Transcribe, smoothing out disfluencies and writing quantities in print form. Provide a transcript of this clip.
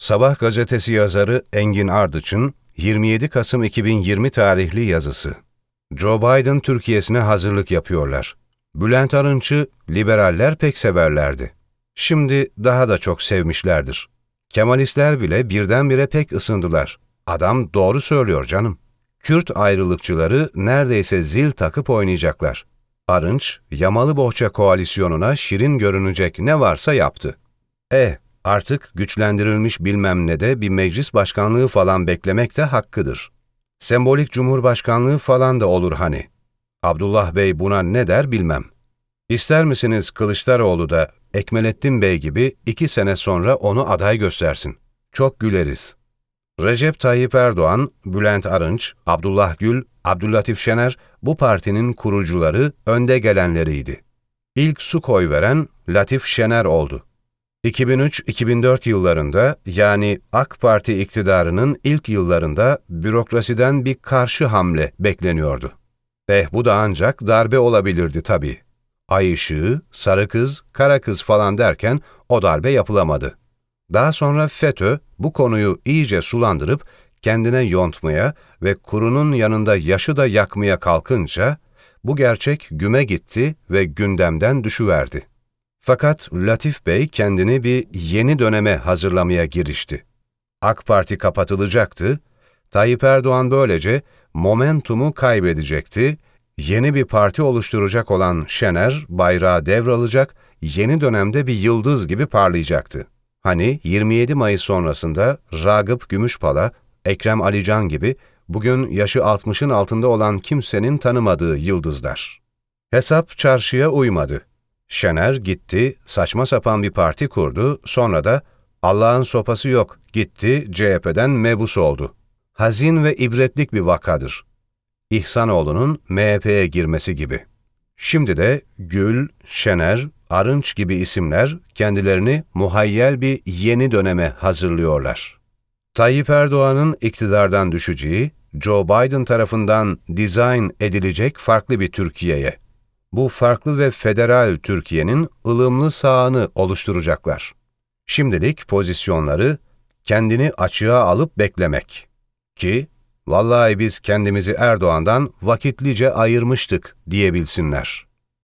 Sabah gazetesi yazarı Engin Ardıç'ın 27 Kasım 2020 tarihli yazısı. Joe Biden Türkiye'sine hazırlık yapıyorlar. Bülent Arınç'ı liberaller pek severlerdi. Şimdi daha da çok sevmişlerdir. Kemalistler bile birdenbire pek ısındılar. Adam doğru söylüyor canım. Kürt ayrılıkçıları neredeyse zil takıp oynayacaklar. Arınç, Yamalı Bohça koalisyonuna şirin görünecek ne varsa yaptı. Artık güçlendirilmiş bilmem ne de bir meclis başkanlığı falan beklemek de hakkıdır. Sembolik cumhurbaşkanlığı falan da olur hani. Abdullah Bey buna ne der bilmem. İster misiniz Kılıçdaroğlu da Ekmelettin Bey gibi 2 sene sonra onu aday göstersin? Çok güleriz. Recep Tayyip Erdoğan, Bülent Arınç, Abdullah Gül, Abdüllatif Şener bu partinin kurucuları, önde gelenleriydi. İlk su koy veren Latif Şener oldu. 2003-2004 yıllarında yani AK Parti iktidarının ilk yıllarında bürokrasiden bir karşı hamle bekleniyordu. Bu da ancak darbe olabilirdi tabii. Ay ışığı, sarı kız, kara kız falan derken o darbe yapılamadı. Daha sonra FETÖ bu konuyu iyice sulandırıp kendine yontmaya ve kurunun yanında yaşı da yakmaya kalkınca bu gerçek güme gitti ve gündemden düşüverdi. Fakat Latif Bey kendini bir yeni döneme hazırlamaya girişti. AK Parti kapatılacaktı, Tayyip Erdoğan böylece momentumu kaybedecekti, yeni bir parti oluşturacak olan Şener bayrağı devralacak, yeni dönemde bir yıldız gibi parlayacaktı. Hani 27 Mayıs sonrasında Ragıp Gümüşpala, Ekrem Ali gibi bugün yaşı 60'ın altında olan kimsenin tanımadığı yıldızlar. Hesap çarşıya uymadı. Şener gitti, saçma sapan bir parti kurdu, sonra da Allah'ın sopası yok, gitti CHP'den mebus oldu. Hazin ve ibretlik bir vakadır. İhsanoğlu'nun MHP'ye girmesi gibi. Şimdi de Gül, Şener, Arınç gibi isimler kendilerini muhayyel bir yeni döneme hazırlıyorlar. Tayyip Erdoğan'ın iktidardan düşeceği, Joe Biden tarafından dizayn edilecek farklı bir Türkiye'ye. Bu farklı ve federal Türkiye'nin ılımlı sağını oluşturacaklar. Şimdilik pozisyonları kendini açığa alıp beklemek. Ki, vallahi biz kendimizi Erdoğan'dan vakitlice ayırmıştık diyebilsinler.